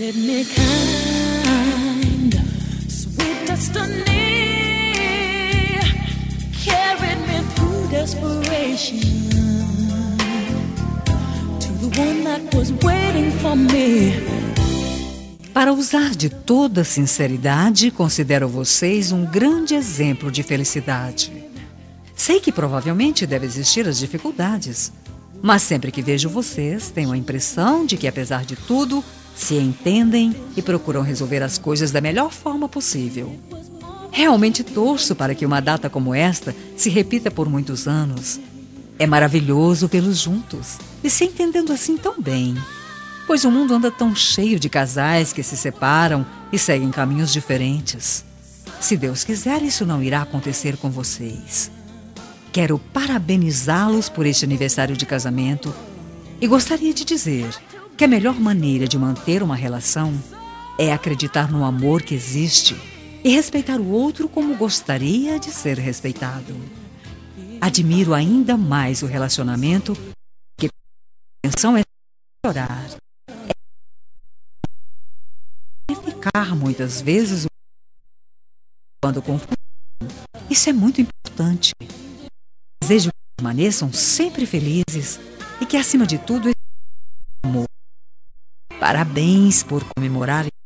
me kind, sweet destiny, carried me through desperation to the one that was waiting for me. Para usar de toda sinceridade, considero vocês um grande exemplo de felicidade. Sei que provavelmente devem existir as dificuldades, mas sempre que vejo vocês, tenho a impressão de que, apesar de tudo, se entendem e procuram resolver as coisas da melhor forma possível. Realmente torço para que uma data como esta se repita por muitos anos. É maravilhoso vê-los juntos e se entendendo assim tão bem, pois o mundo anda tão cheio de casais que se separam e seguem caminhos diferentes. Se Deus quiser, isso não irá acontecer com vocês. Quero parabenizá-los por este aniversário de casamento e gostaria de dizer que a melhor maneira de manter uma relação é acreditar no amor que existe e respeitar o outro como gostaria de ser respeitado. Admiro ainda mais o relacionamento que a intenção é melhorar, é ficar muitas vezes quando confuso. Isso é muito importante. Desejo que permaneçam sempre felizes e que, acima de tudo, amor. Parabéns por comemorarem